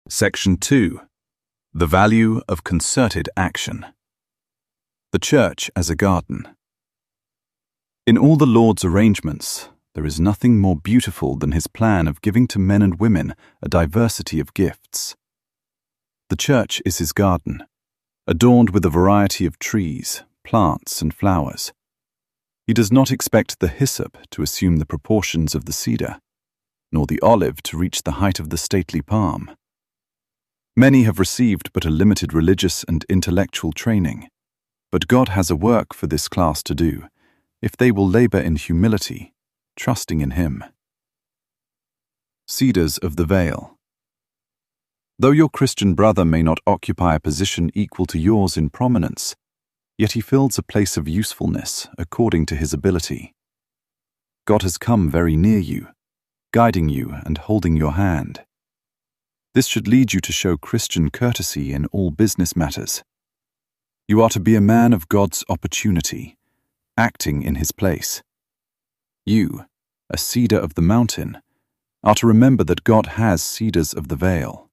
Section 2. The value of concerted action. The church as a garden. In all the Lord's arrangements, there is nothing more beautiful than his plan of giving to men and women a diversity of gifts. The church is his garden, adorned with a variety of trees, plants, and flowers. He does not expect the hyssop to assume the proportions of the cedar, nor the olive to reach the height of the stately palm. Many have received but a limited religious and intellectual training, but God has a work for this class to do, if they will labor in humility, trusting in Him. Cedars of the Vale. Though your Christian brother may not occupy a position equal to yours in prominence, yet he fills a place of usefulness according to his ability. God has come very near you, guiding you and holding your hand. This should lead you to show Christian courtesy in all business matters. You are to be a man of God's opportunity, acting in His place. You, a cedar of the mountain, are to remember that God has cedars of the vale.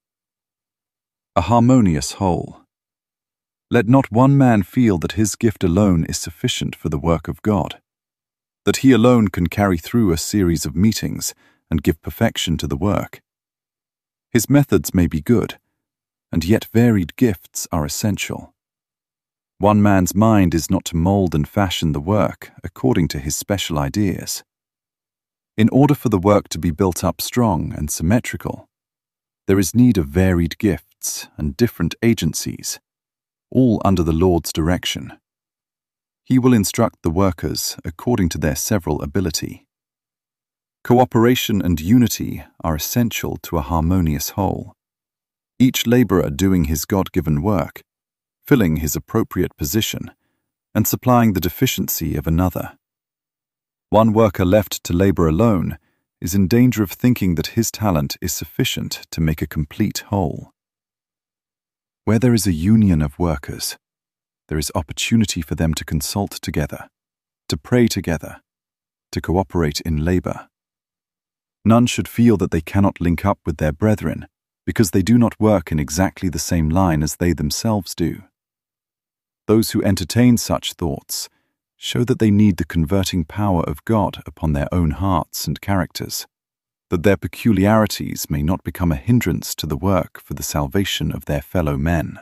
A harmonious whole. Let not one man feel that his gift alone is sufficient for the work of God, that he alone can carry through a series of meetings and give perfection to the work. His methods may be good, and yet varied gifts are essential. One man's mind is not to mold and fashion the work according to his special ideas. In order for the work to be built up strong and symmetrical, there is need of varied gifts and different agencies, all under the Lord's direction. He will instruct the workers according to their several ability. Cooperation and unity are essential to a harmonious whole, each laborer doing his God-given work, filling his appropriate position, and supplying the deficiency of another. One worker left to labor alone is in danger of thinking that his talent is sufficient to make a complete whole. Where there is a union of workers, there is opportunity for them to consult together, to pray together, to cooperate in labor. None should feel that they cannot link up with their brethren because they do not work in exactly the same line as they themselves do. Those who entertain such thoughts show that they need the converting power of God upon their own hearts and characters, that their peculiarities may not become a hindrance to the work for the salvation of their fellow men.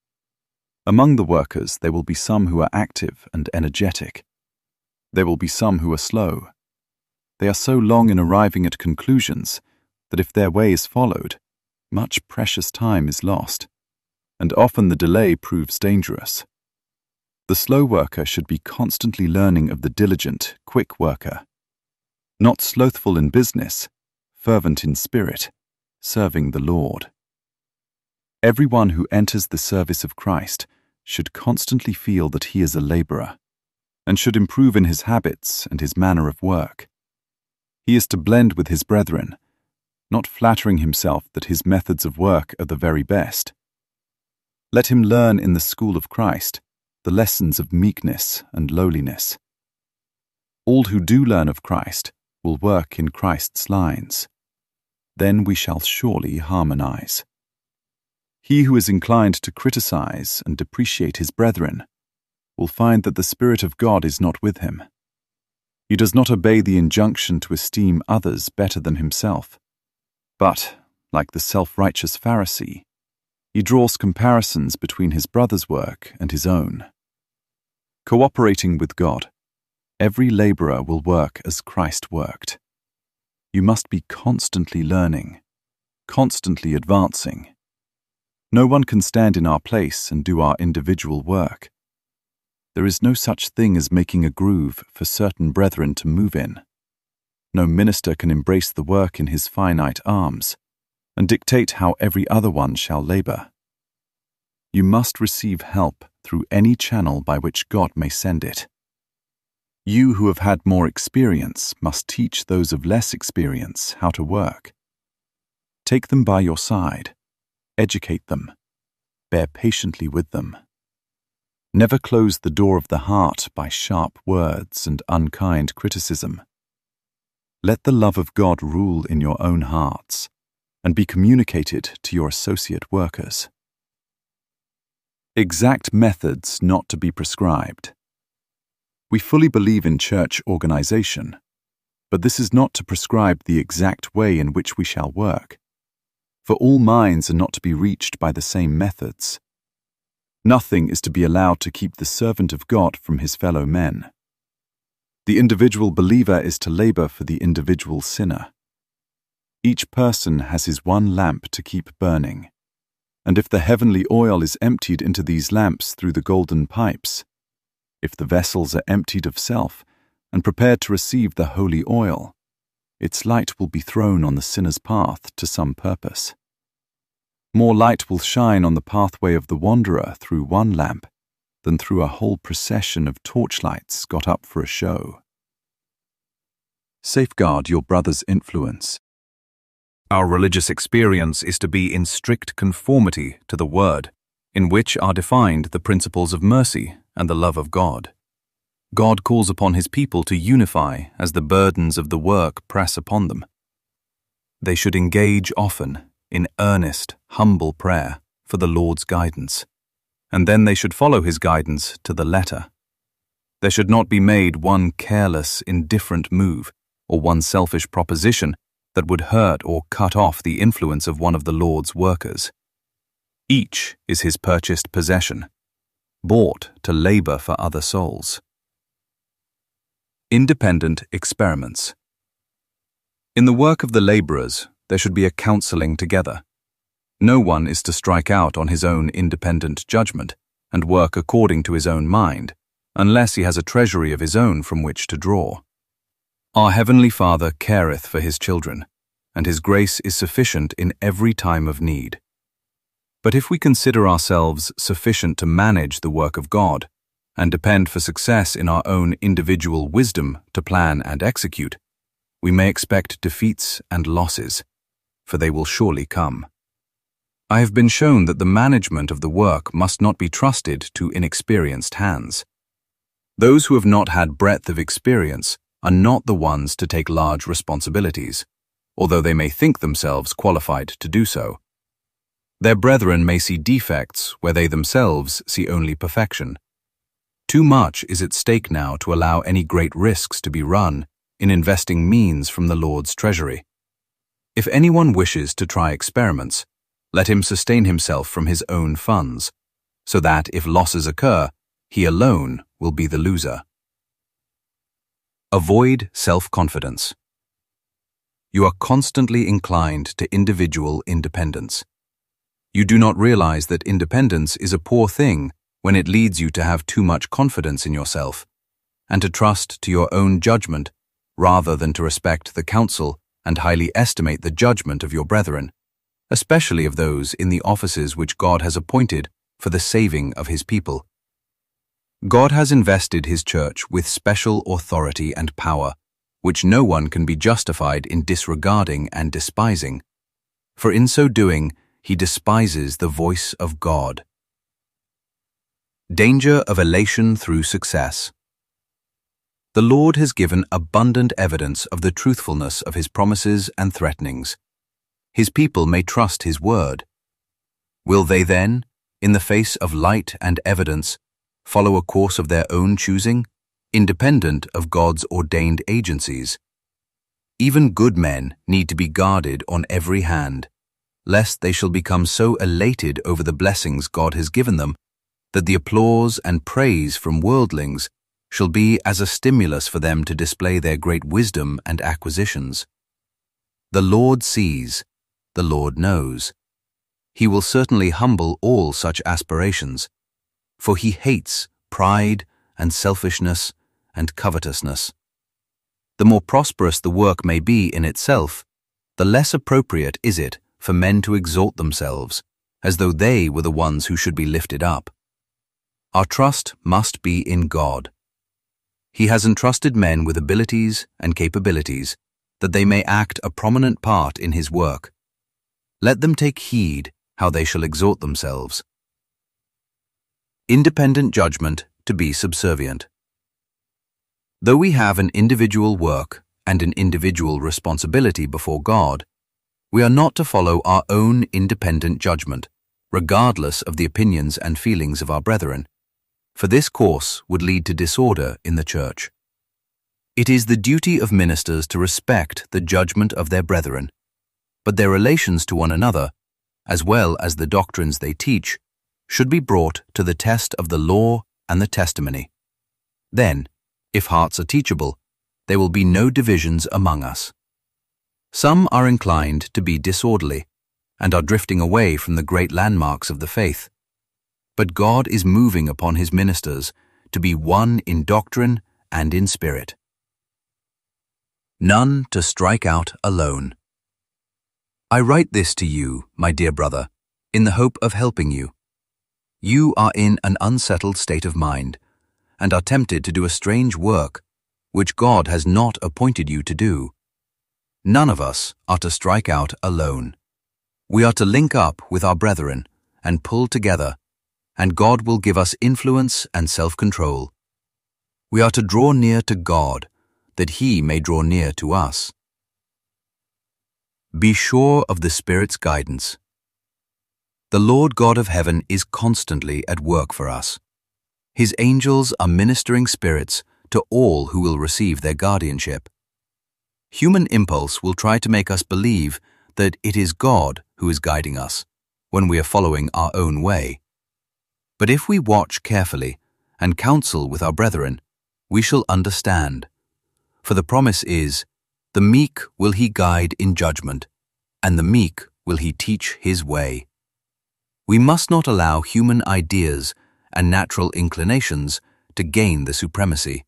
Among the workers there will be some who are active and energetic. There will be some who are slow. They are so long in arriving at conclusions that if their way is followed, much precious time is lost, and often the delay proves dangerous. The slow worker should be constantly learning of the diligent, quick worker, not slothful in business, fervent in spirit, serving the Lord. Everyone who enters the service of Christ should constantly feel that he is a laborer, and should improve in his habits and his manner of work. He is to blend with his brethren, not flattering himself that his methods of work are the very best. Let him learn in the school of Christ the lessons of meekness and lowliness. All who do learn of Christ will work in Christ's lines. Then we shall surely harmonize. He who is inclined to criticize and depreciate his brethren will find that the Spirit of God is not with him. He does not obey the injunction to esteem others better than himself, but, like the self-righteous Pharisee, he draws comparisons between his brother's work and his own. Cooperating with God, every laborer will work as Christ worked. You must be constantly learning, constantly advancing. No one can stand in our place and do our individual work. There is no such thing as making a groove for certain brethren to move in. No minister can embrace the work in his finite arms and dictate how every other one shall labor. You must receive help through any channel by which God may send it. You who have had more experience must teach those of less experience how to work. Take them by your side, educate them, bear patiently with them. Never close the door of the heart by sharp words and unkind criticism. Let the love of God rule in your own hearts, and be communicated to your associate workers. Exact methods not to be prescribed. We fully believe in church organization, but this is not to prescribe the exact way in which we shall work, for all minds are not to be reached by the same methods. Nothing is to be allowed to keep the servant of God from his fellow men. The individual believer is to labor for the individual sinner. Each person has his one lamp to keep burning, and if the heavenly oil is emptied into these lamps through the golden pipes, if the vessels are emptied of self and prepared to receive the holy oil, its light will be thrown on the sinner's path to some purpose. More light will shine on the pathway of the wanderer through one lamp than through a whole procession of torchlights got up for a show. Safeguard your brother's influence. Our religious experience is to be in strict conformity to the Word, in which are defined the principles of mercy and the love of God. God calls upon His people to unify as the burdens of the work press upon them. They should engage often in earnest, humble prayer for the Lord's guidance, and then they should follow His guidance to the letter. There should not be made one careless, indifferent move or one selfish proposition that would hurt or cut off the influence of one of the Lord's workers. Each is His purchased possession, bought to labor for other souls. Independent experiments. In the work of the laborers, there should be a counseling together. No one is to strike out on his own independent judgment and work according to his own mind, unless he has a treasury of his own from which to draw. Our Heavenly Father careth for His children, and His grace is sufficient in every time of need. But if we consider ourselves sufficient to manage the work of God, and depend for success in our own individual wisdom to plan and execute, we may expect defeats and losses, for they will surely come. I have been shown that the management of the work must not be trusted to inexperienced hands. Those who have not had breadth of experience are not the ones to take large responsibilities, although they may think themselves qualified to do so. Their brethren may see defects where they themselves see only perfection. Too much is at stake now to allow any great risks to be run in investing means from the Lord's treasury. If anyone wishes to try experiments, let him sustain himself from his own funds, so that if losses occur, he alone will be the loser. Avoid self-confidence. You are constantly inclined to individual independence. You do not realize that independence is a poor thing when it leads you to have too much confidence in yourself, and to trust to your own judgment rather than to respect the counsel and highly estimate the judgment of your brethren, especially of those in the offices which God has appointed for the saving of His people. God has invested His church with special authority and power, which no one can be justified in disregarding and despising, for in so doing he despises the voice of God. Danger of elation through success. The Lord has given abundant evidence of the truthfulness of His promises and threatenings. His people may trust His word. Will they then, in the face of light and evidence, follow a course of their own choosing, independent of God's ordained agencies? Even good men need to be guarded on every hand, lest they shall become so elated over the blessings God has given them that the applause and praise from worldlings shall be as a stimulus for them to display their great wisdom and acquisitions. The Lord sees, the Lord knows. He will certainly humble all such aspirations, for He hates pride and selfishness and covetousness. The more prosperous the work may be in itself, the less appropriate is it for men to exalt themselves, as though they were the ones who should be lifted up. Our trust must be in God. He has entrusted men with abilities and capabilities that they may act a prominent part in His work. Let them take heed how they shall exalt themselves. Independent judgment to be subservient. Though we have an individual work and an individual responsibility before God, We are not to follow our own independent judgment, regardless of the opinions and feelings of our brethren, for this course would lead to disorder in the church. It is the duty of ministers to respect the judgment of their brethren, but their relations to one another, as well as the doctrines they teach, should be brought to the test of the law and the testimony. Then, if hearts are teachable, there will be no divisions among us. Some are inclined to be disorderly and are drifting away from the great landmarks of the faith. But God is moving upon his ministers to be one in doctrine and in spirit. None to strike out alone. I write this to you, my dear brother, in the hope of helping you. You are in an unsettled state of mind and are tempted to do a strange work which God has not appointed you to do. None of us are to strike out alone. We are to link up with our brethren and pull together, and God will give us influence and self-control. We are to draw near to God, that he may draw near to us. Be sure of the Spirit's guidance. The Lord God of heaven is constantly at work for us. His angels are ministering spirits to all who will receive their guardianship. Human impulse will try to make us believe that it is God who is guiding us when we are following our own way. But if we watch carefully and counsel with our brethren, we shall understand. For the promise is, the meek will he guide in judgment, and the meek will he teach his way. We must not allow human ideas and natural inclinations to gain the supremacy.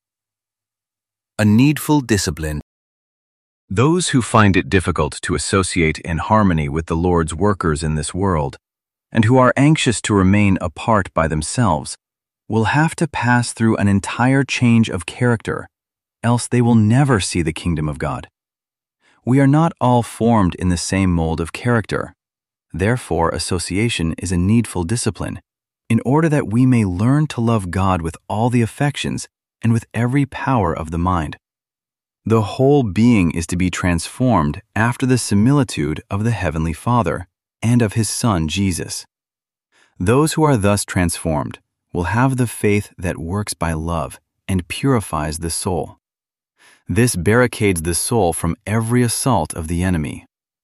A needful discipline. Those who find it difficult to associate in harmony with the Lord's workers in this world, and who are anxious to remain apart by themselves, will have to pass through an entire change of character, else they will never see the kingdom of God. We are not all formed in the same mold of character. Therefore, association is a needful discipline, in order that we may learn to love God with all the affections and with every power of the mind. The whole being is to be transformed after the similitude of the Heavenly Father and of his Son Jesus. Those who are thus transformed will have the faith that works by love and purifies the soul. This barricades the soul from every assault of the enemy.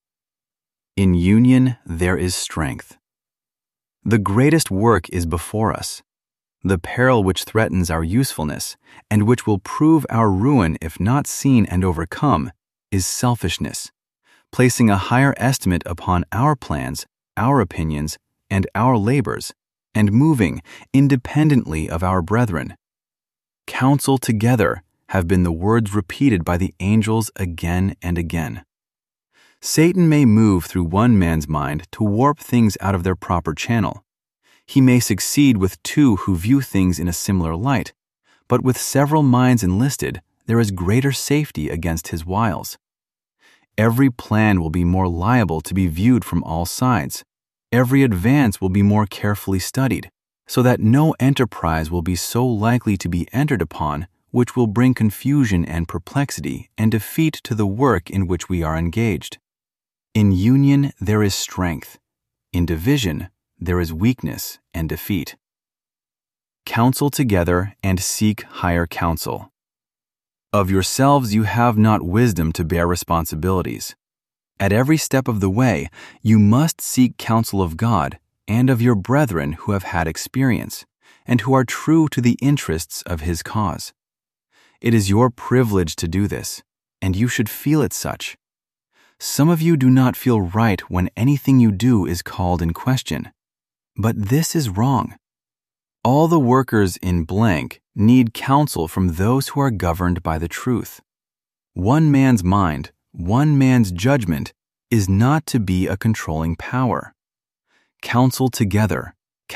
In union there is strength. The greatest work is before us. The peril which threatens our usefulness, and which will prove our ruin if not seen and overcome, is selfishness, placing a higher estimate upon our plans, our opinions, and our labors, and moving independently of our brethren. Counsel together have been the words repeated by the angels again and again. Satan may move through one man's mind to warp things out of their proper channel. He may succeed with two who view things in a similar light, but with several minds enlisted, there is greater safety against his wiles. Every plan will be more liable to be viewed from all sides. Every advance will be more carefully studied, so that no enterprise will be so likely to be entered upon which will bring confusion and perplexity and defeat to the work in which we are engaged. In union there is strength. In division there is weakness and defeat. Counsel together and seek higher counsel. Of yourselves you have not wisdom to bear responsibilities. At every step of the way, you must seek counsel of God and of your brethren who have had experience, and who are true to the interests of his cause. It is your privilege to do this, and you should feel it such. Some of you do not feel right when anything you do is called in question. But this is wrong. All the workers in blank need counsel from those who are governed by the truth. One man's mind, one man's judgment, is not to be a controlling power. Counsel together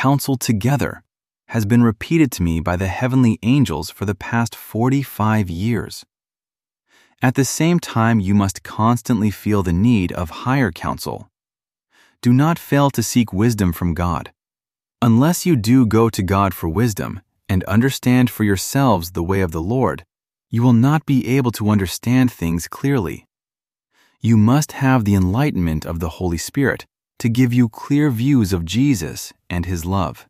has been repeated to me by the heavenly angels for the past 45 years. At the same time, you must constantly feel the need of higher counsel. Do not fail to seek wisdom from God. Unless you do go to God for wisdom and understand for yourselves the way of the Lord, you will not be able to understand things clearly. You must have the enlightenment of the Holy Spirit to give you clear views of Jesus and His love.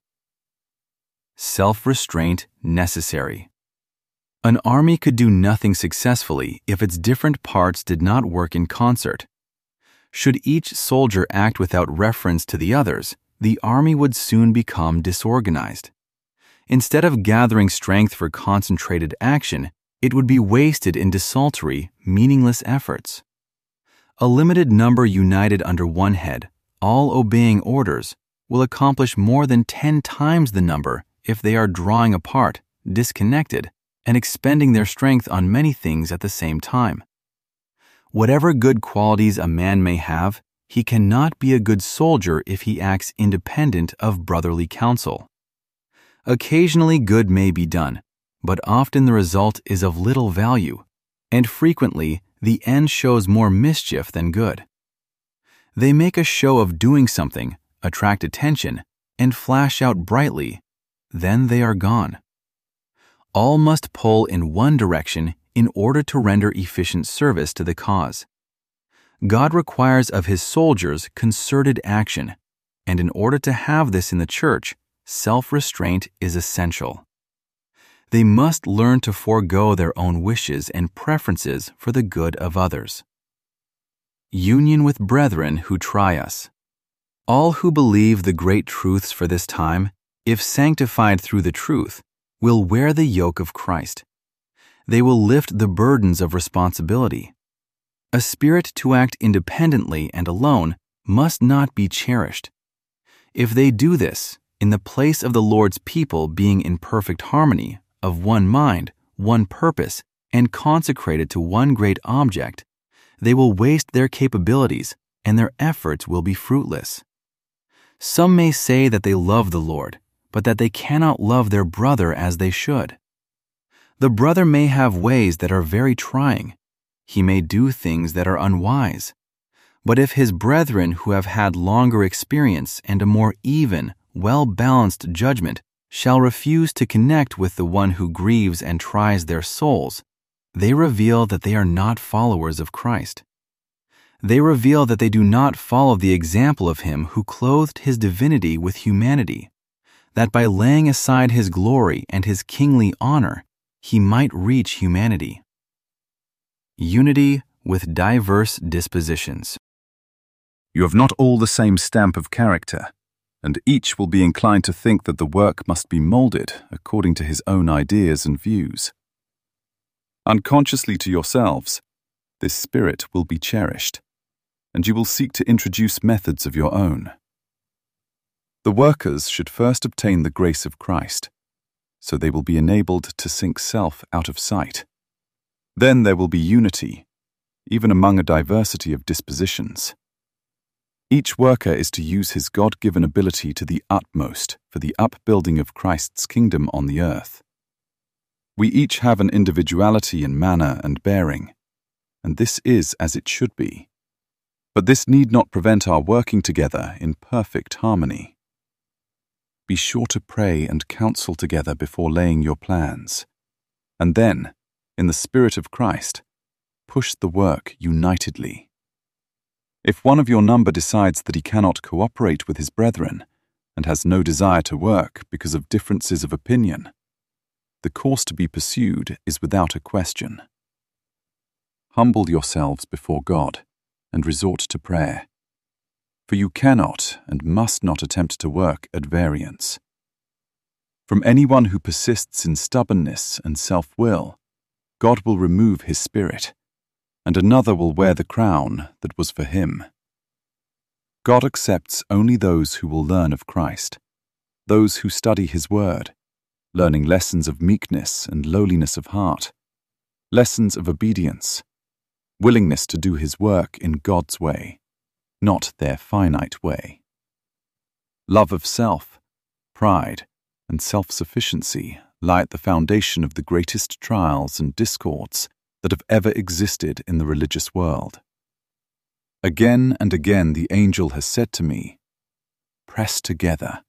Self-restraint necessary. An army could do nothing successfully if its different parts did not work in concert. Should each soldier act without reference to the others, the army would soon become disorganized. Instead of gathering strength for concentrated action, it would be wasted in desultory, meaningless efforts. A limited number united under one head, all obeying orders, will accomplish more than 10 times the number if they are drawing apart, disconnected, and expending their strength on many things at the same time. Whatever good qualities a man may have, he cannot be a good soldier if he acts independent of brotherly counsel. Occasionally good may be done, but often the result is of little value, and frequently the end shows more mischief than good. They make a show of doing something, attract attention, and flash out brightly. Then they are gone. All must pull in one direction in order to render efficient service to the cause. God requires of His soldiers concerted action, and in order to have this in the church, self-restraint is essential. They must learn to forego their own wishes and preferences for the good of others. Union with brethren who try us. All who believe the great truths for this time, if sanctified through the truth, will wear the yoke of Christ. They will lift the burdens of responsibility. A spirit to act independently and alone must not be cherished. If they do this, in the place of the Lord's people being in perfect harmony, of one mind, one purpose, and consecrated to one great object, they will waste their capabilities and their efforts will be fruitless. Some may say that they love the Lord, but that they cannot love their brother as they should. The brother may have ways that are very trying. He may do things that are unwise. But if his brethren who have had longer experience and a more even, well-balanced judgment shall refuse to connect with the one who grieves and tries their souls, they reveal that they are not followers of Christ. They reveal that they do not follow the example of Him who clothed His divinity with humanity, that by laying aside His glory and His kingly honor, He might reach humanity. Unity with diverse dispositions. You have not all the same stamp of character, and each will be inclined to think that the work must be molded according to his own ideas and views. Unconsciously to yourselves, this spirit will be cherished, and you will seek to introduce methods of your own. The workers should first obtain the grace of Christ, so they will be enabled to sink self out of sight. Then there will be unity, even among a diversity of dispositions. Each worker is to use his God-given ability to the utmost for the upbuilding of Christ's kingdom on the earth. We each have an individuality in manner and bearing, and this is as it should be. But this need not prevent our working together in perfect harmony. Be sure to pray and counsel together before laying your plans, and then, in the Spirit of Christ, push the work unitedly. If one of your number decides that he cannot cooperate with his brethren and has no desire to work because of differences of opinion, the course to be pursued is without a question. Humble yourselves before God and resort to prayer, for you cannot and must not attempt to work at variance. From anyone who persists in stubbornness and self-will, God will remove his spirit, and another will wear the crown that was for him. God accepts only those who will learn of Christ, those who study His word, learning lessons of meekness and lowliness of heart, lessons of obedience, willingness to do His work in God's way, not their finite way. Love of self, pride, and self-sufficiency lie at the foundation of the greatest trials and discords that have ever existed in the religious world. Again and again the angel has said to me, press together,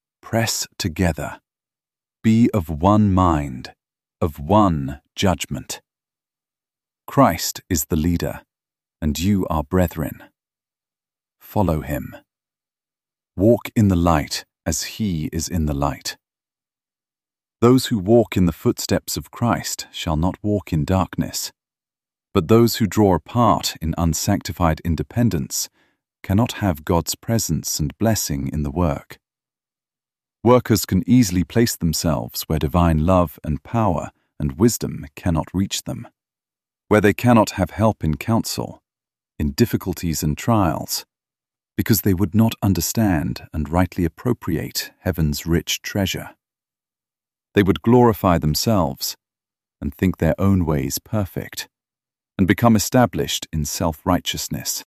be of one mind, of one judgment. Christ is the leader, and you are brethren. Follow him. Walk in the light as he is in the light. Those who walk in the footsteps of Christ shall not walk in darkness, but those who draw apart in unsanctified independence cannot have God's presence and blessing in the work. Workers can easily place themselves where divine love and power and wisdom cannot reach them, where they cannot have help in counsel, in difficulties and trials, because they would not understand and rightly appropriate heaven's rich treasure. They would glorify themselves and think their own ways perfect, and become established in self-righteousness.